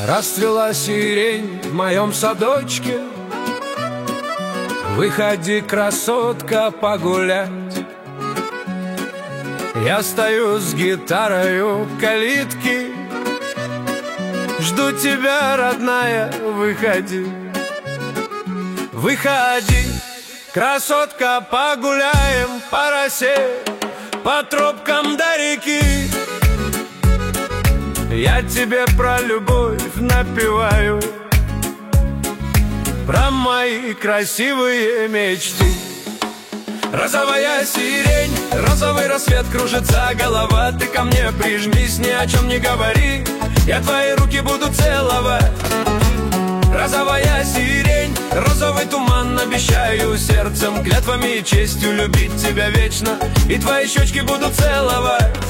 Расцвела сирень в моем садочке. Выходи, красотка, погулять. Я стою с гитарой у калитки, жду тебя, родная, выходи. Выходи, красотка, погуляем по росе, по тропкам до реки. Я тебе про любовь напеваю, про мои красивые мечты. Розовая сирень, розовый рассвет, кружится голова. Ты ко мне прижмись, ни о чем не говори, я твои руки буду целовать. Розовая сирень, розовый туман, обещаю сердцем, клятвами и честью любить тебя вечно, и твои щечки буду целовать.